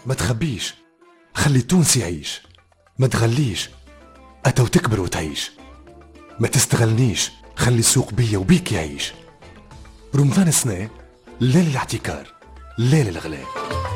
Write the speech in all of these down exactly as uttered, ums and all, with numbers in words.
ما تخبيش، خلي التونسي يعيش. ما تغليش، أتو تكبر وتعيش. ما تستغلنيش، خلي السوق بيا وبيك يعيش. رمضان السنة لا للاحتكار لا للغلاء.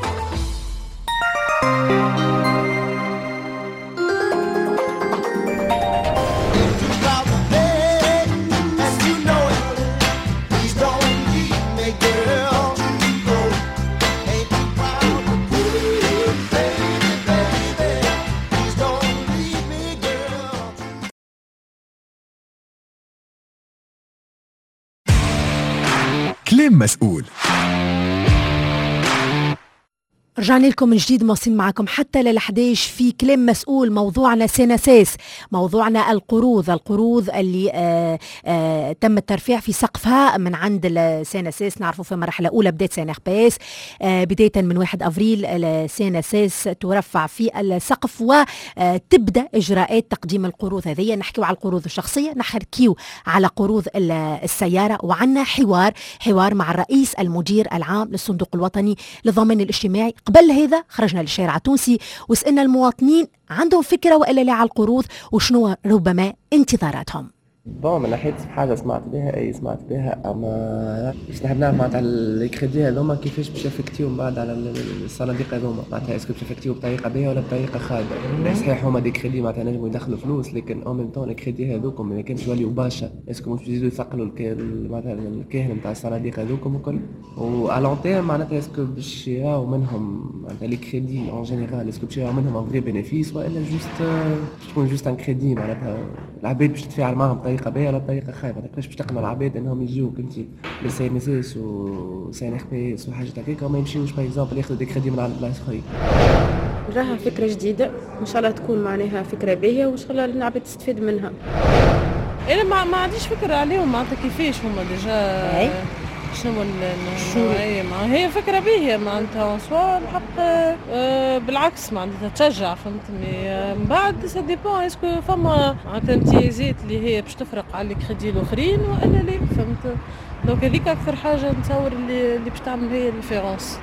كلام مسؤول. رجعنا لكم من جديد، مواصلين معكم حتى للحداش في كلام مسؤول. موضوعنا سيناسيس، موضوعنا القروض القروض اللي آآ آآ تم الترفيع في سقفها من عند السيناسيس. نعرفوا في مرحلة أولى بداية سيناسيس بداية من واحد أفريل السيناسيس ترفع في السقف وتبدأ إجراءات تقديم القروض هذه. نحكيو على القروض الشخصية، نحكيو على قروض السيارة، وعنا حوار حوار مع الرئيس المدير العام للصندوق الوطني للضمان الاجتماعي. قبل هذا خرجنا للشارع التونسي وسألنا المواطنين عندهم فكرة وإلا لا على القروض وشنو ربما انتظاراتهم. بون من ناحية حاجة سمعت بها أي سمعت بها أما باش نحب نعرف معناتها الكريدي هذوما كيفاش باش يفكتيو من بعد على الصناديق هذوما، معناتها اسكو باش يفكتيو بطريقة باهية ولا بطريقة خايبة؟ صحيح هما دي كريدي معناتها نجموا يدخلوا فلوس، لكن أو ميم طون الكريدي هذوكم ما كانش يوليو باشا، اسكو مش يزيدوا يثقلوا معناتها الكاهن نتاع الصناديق هذوكم الكل؟ وعلى تيرم معناتها اسكو باش يراو منهم معناتها لي كريدي أون جينيرال، اسكو باش يراو منهم ان فري بينيفيس وإلا جوست تكون جوست ان كريدي معناتها العباد باش تتفاعل معاهم بطريقة باهية ولا بطريقة خايبة؟ كيفاش باش تقنع العباد انهم يجيوك انت للسي ان اس اس وسي ان اخ بي اس وحاجات هكاك وما يمشيوش باغ اكزومبل ياخذوا دي كريدي من عند بلايص اخرين؟ راها فكرة جديدة ان شاء الله تكون معناها فكرة باهية وان شاء الله العباد تستفيد منها. انا ما, ما عنديش فكرة عليهم معناتها كيفاش هما ديجا شنو النوعية. ما هي فكرة باهية معناتها سوا الحق أه بالعكس معناتها تشجع، فهمتني؟ من بعد سا ديبون اسكو فما معناتها امتيازات اللي هي باش تفرق على الكريدي الاخرين والا لا، فهمت؟ دونك هذيك اكثر حاجة نتصور اللي اللي باش تعمل هي الديفيرونس.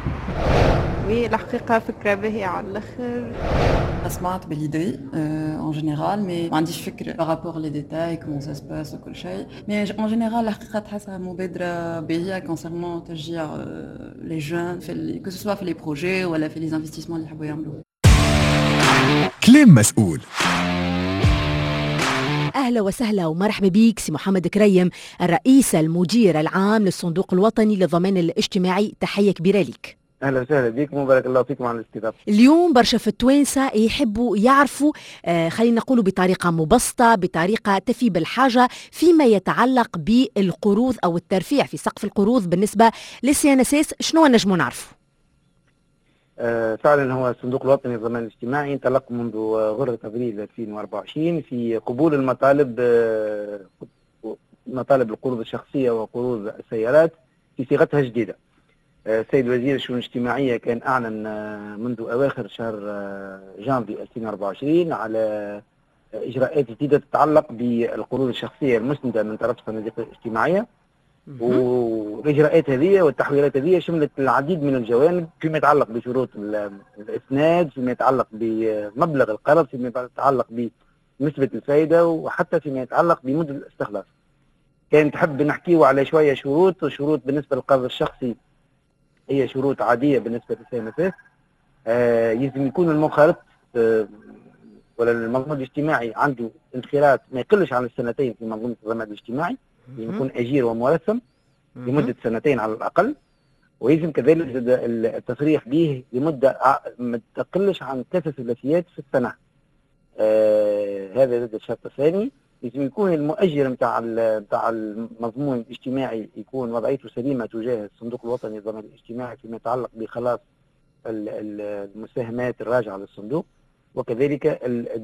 وي الحقيقة فكرة باهية على الاخر. سمعت باليدي en général mais ما عنديش فكرة par rapport les détails comment ça se passe وكل شيء، mais en général الحقيقة تحسها مبادرة باهية concernant تشجيع les jeunes في que ce soit في les projets ولا في les investissements اللي يحبوا يعملوه. كلام مسؤول. أهلا وسهلا ومرحبا بيك سي محمد كريم، الرئيس المدير العام للصندوق الوطني للضمان الاجتماعي، تحية كبيرة لك. اهلا وسهلا بكم وبارك الله فيكم على الاستضافه. اليوم برشا في التوانسه يحبوا يعرفوا آه خلينا نقولوا بطريقه مبسطه بطريقه تفي بالحاجه فيما يتعلق بالقروض او الترفيع في سقف القروض بالنسبه للسي ان اس اس، شنو نجموا نعرفوا؟ آه فعلا هو الصندوق الوطني للضمان الاجتماعي انطلق منذ غرة ابريل ألفين وأربعة وعشرين في قبول المطالب آه مطالب القروض الشخصيه وقروض السيارات في صيغتها الجديده. السيد وزير الشؤون الاجتماعية كان أعلن منذ أواخر شهر جانفي ألفين وأربعة وعشرين على إجراءات جديدة تتعلق بالقروض الشخصية المسندة من طرف الصناديق الاجتماعية، والإجراءات هذه والتحويلات هذه شملت العديد من الجوانب فيما يتعلق بشروط الإسناد، فيما يتعلق بمبلغ القرض، فيما يتعلق بنسبة الفائدة، وحتى فيما يتعلق بمدة الاستخلاص. كان تحب نحكيه على شوية شروط. شروط بالنسبة للقرض الشخصي هي شروط عادية بالنسبة للسي ان اس اس. آه يلزم يكون المنخرط آه ولا المضمون الاجتماعي عنده انخراط ما يقلش عن السنتين في منظومة الضمان الاجتماعي، يكون أجير ومرسم لمدة سنتين على الأقل، ويلزم كذلك التصريح به لمدة ما تقلش عن ثلاث ثلاثيات في السنة. آه هذا الشرط الثاني. لازم يكون المؤجر نتاع نتاع المضمون الاجتماعي يكون وضعيته سليمه تجاه الصندوق الوطني للضمان الاجتماعي فيما يتعلق بخلاص المساهمات الراجعه للصندوق، وكذلك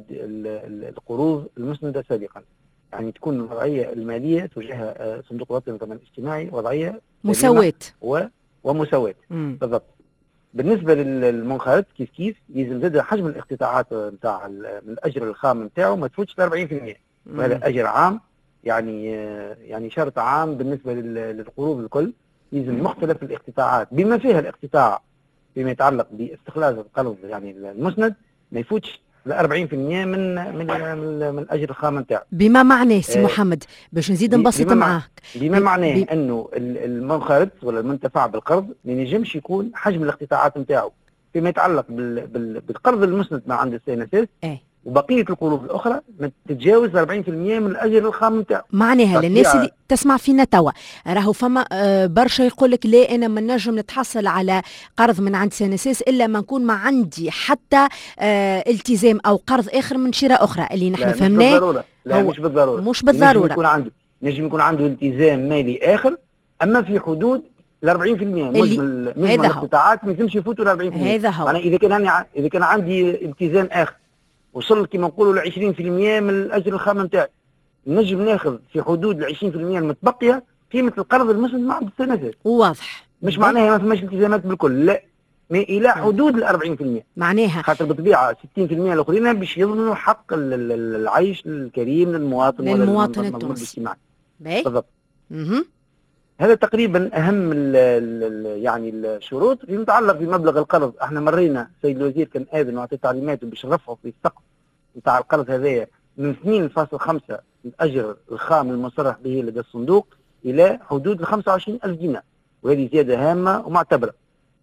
القروض المسنده سابقا. يعني تكون الوضعيه الماليه تجاه الصندوق الوطني للضمان الاجتماعي وضعيه مساواه ومساواه بالضبط. بالنسبه للمنخرط كيف كيف يلزم زاد حجم الاقتطاعات نتاع الاجر الخام نتاعو ما تفوتش أربعين بالمئة، وهذا اجر عام. يعني يعني شرط عام بالنسبه للقروض الكل. يلزم مختلف الاقتطاعات بما فيها الاقتطاع فيما يتعلق باستخلاص القرض يعني المسند ما يفوتش ل أربعين بالمئة من من من, من الاجر الخام نتاعو. بما معناه سي آه، محمد باش نزيد ب- نبسط بما مع- معاك. بما ب- معناه ب- انه ال- المنخرط ولا المنتفع بالقرض ما ينجمش يكون حجم الاقتطاعات نتاعو فيما يتعلق بال- بال- بالقرض المسند ما عند السي ان اس اس، ايه وبقيه القروض الاخرى ما تتجاوز أربعين بالمئة من الاجر الخام نتاعو. معناها للناس تطبيع- اللي تسمع فينا توا راهو فما آه، برشا يقول لك لا انا ما نجم نتحصل على قرض من عند سينسيس الا ما نكون ما عندي حتى آه، التزام او قرض اخر من شراء اخرى اللي لا نحن مش فهمناه. بالضروره، لا هو مش بالضروره مش نجم بالضروره. يكون عنده نجم يكون عنده التزام مالي اخر، اما في حدود ال أربعين بالمئة اللي- مجمل مجمل هذا هو. الاقتطاعات ما يلزمش يفوتوا ال أربعين بالمئة. هذا هو. انا اذا كان أنا ع- اذا كان عندي التزام اخر وصل كما نقولوا ل عشرين بالمئة من الاجر الخام نتاعي، نجم ناخذ في حدود ال عشرين بالمئة المتبقيه قيمه القرض المسند مع السنوات. واضح. مش معناها ما فماش التزامات بالكل، لا، ما الى حدود ال أربعين بالمئة. معناها خاطر بالطبيعه ستين بالمئة الاخرين باش يضمنوا حق ال- ال- ال- العيش الكريم للمواطن ولا للمواطن للمنظمة التونسي. الاجتماعي. باهي. بالضبط. مهم. هذا تقريبا اهم ال ال يعني الشروط فيما يتعلق بمبلغ القرض. احنا مرينا سيد الوزير كان اذن وعطى تعليماته باش نرفعوا في السقف نتاع القرض هذايا من اثنين فاصلة خمسة الاجر الخام المصرح به لدى الصندوق الى حدود ال خمسة وعشرين ألف دينار، وهذه زياده هامه ومعتبره.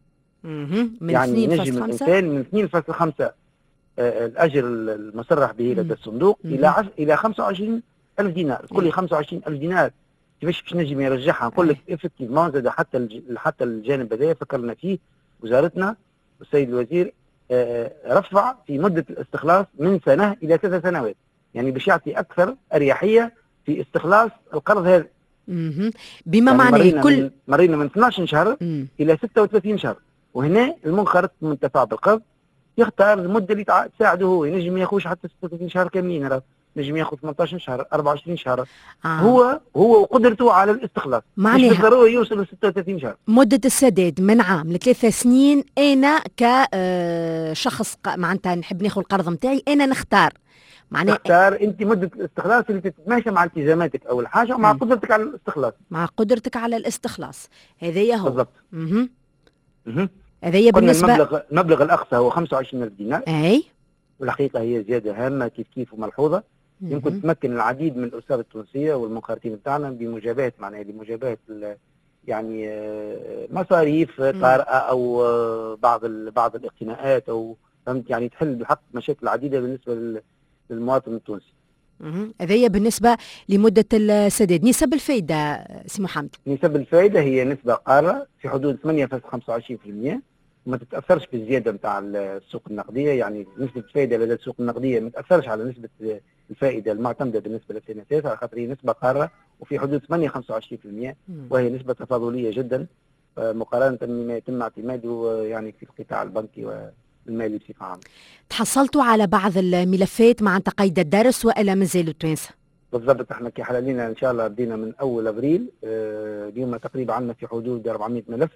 مهم. من يعني اثنين نجم فاصلة خمسة الانسان من اثنين فاصلة خمسة آه، الاجر المصرح به لدى الصندوق مم. الى عش... الى خمسة وعشرين ألف دينار. تقول لي أي. خمسة وعشرين ألف دينار كيفاش باش نجم يرجعها؟ نقول لك افكتيفمون زاد حتى الج... حتى الجانب هذا فكرنا فيه وزارتنا والسيد الوزير آه، رفع في مده الاستخلاص من سنه الى ثلاث سنوات، يعني باش يعطي اكثر اريحيه في استخلاص القرض هذا. مهم. بما يعني معناه مرينا كل من مرينا من اثناش شهر مم. الى ستة وثلاثين شهر، وهنا المنخرط المنتفع بالقرض يختار المده اللي تع- تساعده هو. ينجم ما ياخذش حتى ستة وثلاثين شهر كاملين، راه نجم ياخذ ثمانية عشر شهر أربعة وعشرين شهر. آه. هو هو وقدرته على الاستخلاص، مش معناها بالضروره يوصل ل ستة وثلاثين شهر. مدة السداد من عام لثلاثة سنين. أنا كشخص معناتها نحب ناخذ القرض نتاعي أنا نختار معناها تختار انت مده الاستخلاص اللي تتماشى مع التزاماتك اول حاجه ومع مم. قدرتك على الاستخلاص. مع قدرتك على الاستخلاص. هذايا هو. بالضبط. مهم. مهم. هذايا قلنا بالنسبة المبلغ المبلغ الاقصى هو خمسة وعشرين ألف دينار، أي. والحقيقه هي زياده هامه كيف كيف وملحوظه. يمكن مهم. تمكن العديد من الاسر التونسيه والمنخرطين بتاعنا بمجابهه معناها لمجابهه ال- يعني آه، مصاريف مم. طارئه او آه، بعض ال- بعض الاقتناءات او فهمت، يعني تحل بحق مشاكل عديده بالنسبه لل- للمواطن التونسي. مهم. هذايا بالنسبة لمدة السداد. نسب الفايدة سي محمد. نسب الفائده هي نسبه قاره في حدود ثمانية فاصلة خمسة وعشرين بالمئة وما تتاثرش بالزياده نتاع السوق النقديه. يعني نسبه الفائده لدى السوق النقديه ما تاثرش على نسبه الفائده المعتمده بالنسبه للسيناتات، على خاطر هي نسبه قاره وفي حدود ثمانية فاصلة خمسة وعشرين بالمئة، مم. وهي نسبه تفاضليه جدا آه، مقارنه بما يتم اعتماده آه، يعني في القطاع البنكي والمالي بصفه عامه. تحصلتوا على بعض الملفات مع قيد الدرس وإلا مازالوا توانسة؟ بالضبط. احنا كي حلالينا ان شاء الله بدينا من اول ابريل. آه، اليوم تقريبا عندنا في حدود أربعمئة ملف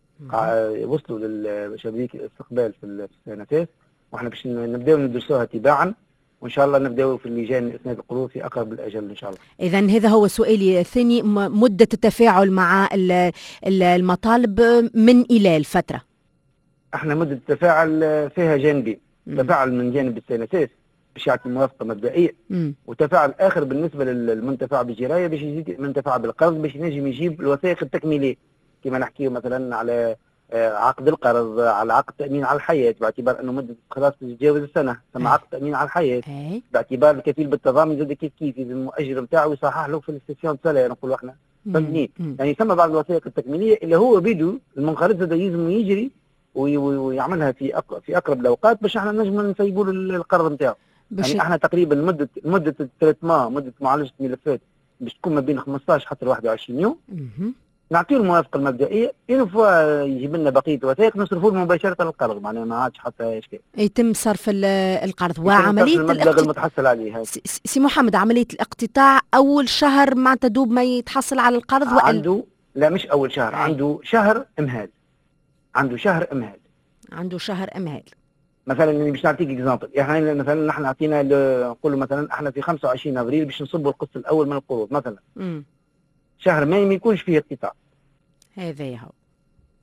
قا- وصلوا لشبابيك الاستقبال في ال- في السنتات، واحنا باش نبداو ندرسوها تباعا، وان شاء الله نبداو في اللجان اسناد القروض في اقرب الاجل ان شاء الله. إذا هذا هو سؤالي الثاني، م- مدة التفاعل مع ال- ال- المطالب من إلى الفترة. احنا مده التفاعل آه، فيها جانبين، مم. تفاعل من جانب السنتات باش يعطي موافقه مبدئيه، مم. وتفاعل اخر بالنسبه للمنتفع بالجرايه باش يزيد المنتفع بالقرض باش ينجم يجيب الوثائق التكميليه كما نحكيو مثلا على آه، عقد القرض، على عقد تامين على الحياه باعتبار انه مده خلاص تتجاوز السنه، ثم أي. عقد تامين على الحياه أي. باعتبار الكفيل بالتضامن زاد كيف كيف يلزم المؤجر نتاعو يصحح له في السيسيون سالير نقولوا احنا فهمتني. مم. يعني ثم بعض الوثائق التكميليه اللي هو بيدو المنخرط زاد يلزم يجري وي- وي- ويعملها في أق... في اقرب الاوقات باش احنا نجم نسيبوا له القرض نتاعو. باش يعني احنا تقريبا مده مده التريتمون مده معالجه الملفات باش تكون ما بين خمسطاش حتى واحد وعشرين يوم، مهم. نعطيه الموافقه المبدئيه، اون فوا يجيب لنا بقيه الوثائق نصرفوا له مباشره القرض، معناها ما عادش حتى اشكال. يتم صرف ال- القرض يتم وعملية صرف المبلغ الاقتطاع. المتحصل عليه هذا. س- س- سي محمد، عملية الاقتطاع أول شهر مع تدوب ما يتحصل على القرض وإلا عنده لا مش اول شهر، أي. عنده شهر امهال، عنده شهر امهال. عنده شهر إمهال. مثلا يعني باش نعطيك اكزامبل، يعني مثلا نحن عطينا نقولوا مثلا احنا في خمسة وعشرين ابريل باش نصبوا القسط الاول من القروض مثلا، مم. شهر ماي ما يكونش فيه اقتطاع، هذا هو.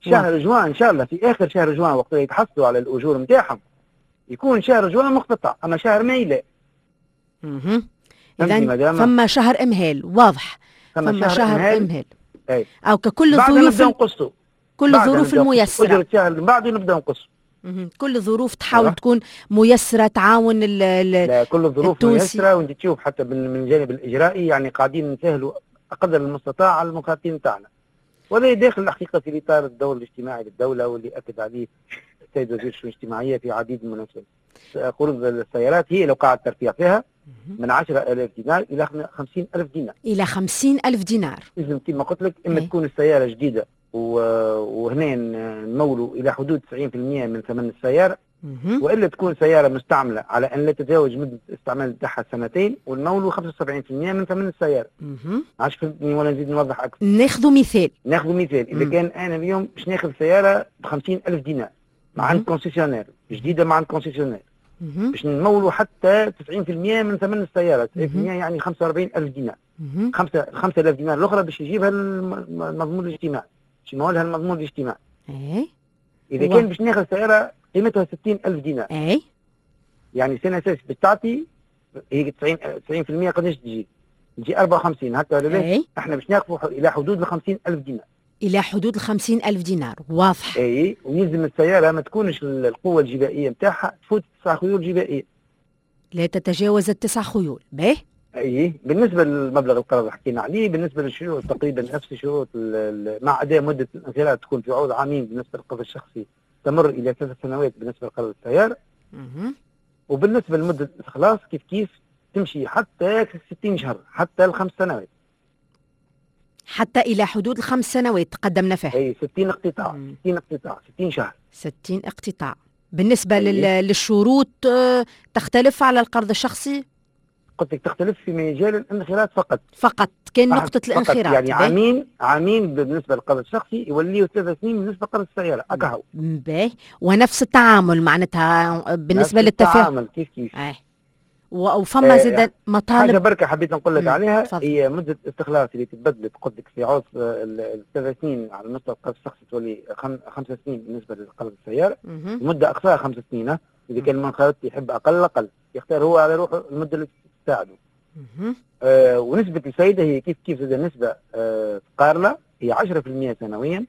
شهر جوان ان شاء الله في اخر شهر جوان وقت يتحصلوا على الاجور نتاعهم يكون شهر جوان مقتطع، اما شهر ماي لا. اها اذا فما شهر امهال واضح، فما, فما شهر, شهر امهال, إمهال. أي. او ككل الظروف ال... كل الظروف الميسره الشهر اللي بعده نبدا نقصوا. كل الظروف تحاول تكون ميسره تعاون ال لا كل الظروف ميسره، وانت تشوف حتى من الجانب الاجرائي يعني قاعدين نسهلوا قدر المستطاع على المخاطبين تاعنا، وهذا داخل الحقيقه في اطار الدور الاجتماعي للدوله واللي اكد عليه السيد وزير الشؤون الاجتماعيه في عديد من المناسبات. قروض السيارات هي لو قاعد ترفيع فيها من عشرة آلاف دينار الى خمسين ألف دينار. الى خمسين ألف دينار. لازم كما قلت لك اما تكون السياره جديده وهنا نمولوا الى حدود تسعين بالمئة من ثمن السياره، والا تكون سياره مستعمله على ان لا تتجاوز مده الاستعمال بتاعها سنتين ونمولوا خمسة وسبعين بالمئة من ثمن السياره. عاش فهمتني ولا نزيد نوضح اكثر؟ ناخذ مثال. ناخذ مثال، اذا كان انا اليوم باش ناخذ سياره ب خمسين ألف دينار مع عند كونسيسيونير جديده مع عند كونسيسيونير باش نمولوا حتى تسعين بالمئة من ثمن السياره، تسعين بالمئة يعني خمسة وأربعين ألف دينار. خمسة خمسة آلاف دينار الاخرى باش يجيبها المضمون الاجتماعي، باش يمولها المضمون الاجتماعي. اي اذا كان باش ناخذ سياره قيمتها ستين ألف دينار اي يعني سنه اساس بتعطي هي تسعين تسعين بالمئة قداش تجي؟ تجي أربعة وخمسين هكا ولا لا؟ احنا باش ناخذوا الى حدود ال خمسين ألف دينار. الى حدود ال خمسين ألف دينار، واضح. اي ويلزم السياره ما تكونش القوه الجبائيه نتاعها تفوت تسع خيول جبائيه. لا تتجاوز التسع خيول، باهي؟ اي بالنسبه للمبلغ القرض اللي حكينا عليه، بالنسبه للشروط تقريبا نفس الشروط مع اداء مده الانقراض تكون في عوض عامين بالنسبه للقرض الشخصي، تمر الى ثلاث سنوات بالنسبه لقرض السياره. اها وبالنسبه لمده الاخلاص كيف كيف تمشي حتى ستين شهر، حتى الخمس سنوات. حتى الى حدود الخمس سنوات تقدمنا فيها. اي ستين اقتطاع، مم. ستين اقتطاع، ستين شهر. ستين اقتطاع. بالنسبه أيه. للشروط تختلف على القرض الشخصي؟ قلت لك تختلف في مجال الانخراط فقط. فقط كان نقطة الانخراط. يعني عامين عامين بالنسبة للقرض الشخصي يوليوا ثلاث سنين بالنسبة لقرض السيارة، هكا هو. باهي، ونفس التعامل معناتها بالنسبة للتفاهم. نفس التعامل كيف كيف. اه. وفما آه زاد مطالب. حاجة بركة حبيت نقول لك عليها، فضل. هي مدة الاستخلاص اللي تتبدلت قلت لك في عوض الثلاث سنين على مستوى القرض الشخصي تولي خم... خمس سنين بالنسبة لقرض السيارة. المدة أقصاها خمس سنين، إذا كان المنخرط يحب أقل أقل، يختار هو على روحه المدة اللي تساعده. آه ونسبة الفائدة هي كيف كيف إذا نسبة آه قارلة هي عشرة بالمئة سنويا،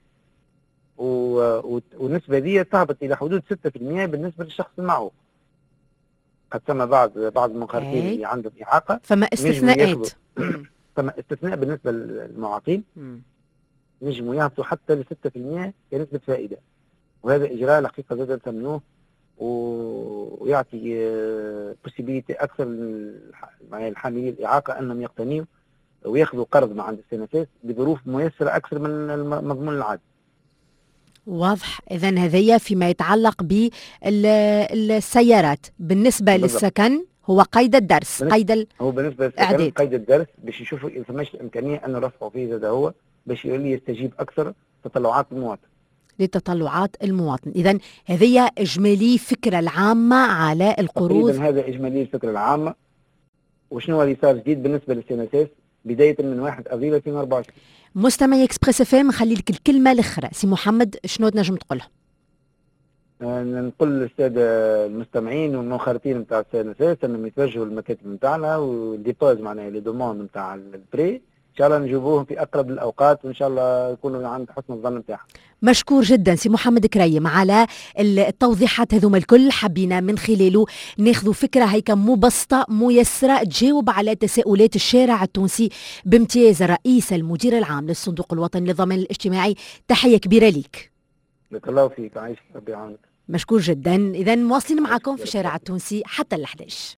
والنسبة دي تهبط إلى حدود ستة بالمئة بالنسبة للشخص المعوق. قد سمى بعض بعض المنخرطين اللي عندهم إعاقة فما استثناءات. فما استثناء بالنسبة للمعاقين نجموا يهبطوا حتى ل ستة بالمئة كنسبة فائدة، وهذا إجراء الحقيقة زاد نسموه ويعطي بوسيبيليتي اكثر للحاملين الاعاقه انهم يقتنيوا وياخذوا قرض مع عند السيناسات بظروف ميسره اكثر من المضمون العادي. واضح. اذا هذيا فيما يتعلق بالسيارات. بالنسبه بالضبط. للسكن هو قيد الدرس، قيد ال... هو بالنسبه للسكن قيد الدرس باش يشوفوا اذا فماش امكانيه انه رفعوا فيه هذا هو باش يولي يستجيب اكثر تطلعات المواطن. لتطلعات المواطن. إذن هذه إجمالي فكرة العامة على القروض. تقريبا هذا إجمالي الفكرة العامة. وشنو اللي صار جديد بالنسبة للسيناسات بداية من واحد أبريل ألفين وأربعة وعشرين. مستمعي اكسبريس اف ام، نخلي لك الكلمة الأخرى. سي محمد شنو تنجم تقولها؟ آه نقول للسادة المستمعين والمنخرطين نتاع السيناسات أنهم يتوجهوا للمكاتب نتاعنا والديبوز معناها لي دوموند نتاع البري، إن شاء الله نجيبوهم في أقرب الأوقات وإن شاء الله يكونوا عند حسن الظن نتاعهم. مشكور جدا سي محمد كريم على التوضيحات هذوما الكل. حبينا من خلاله ناخذوا فكرة هيك مبسطة ميسرة تجاوب على تساؤلات الشارع التونسي بامتياز. الرئيس المدير العام للصندوق الوطني للضمان الاجتماعي، تحية كبيرة ليك. بارك الله فيك، عايش ربي يعاونك. مشكور جدا. إذا مواصلين معكم في الشارع التونسي حتى الأحد عشر.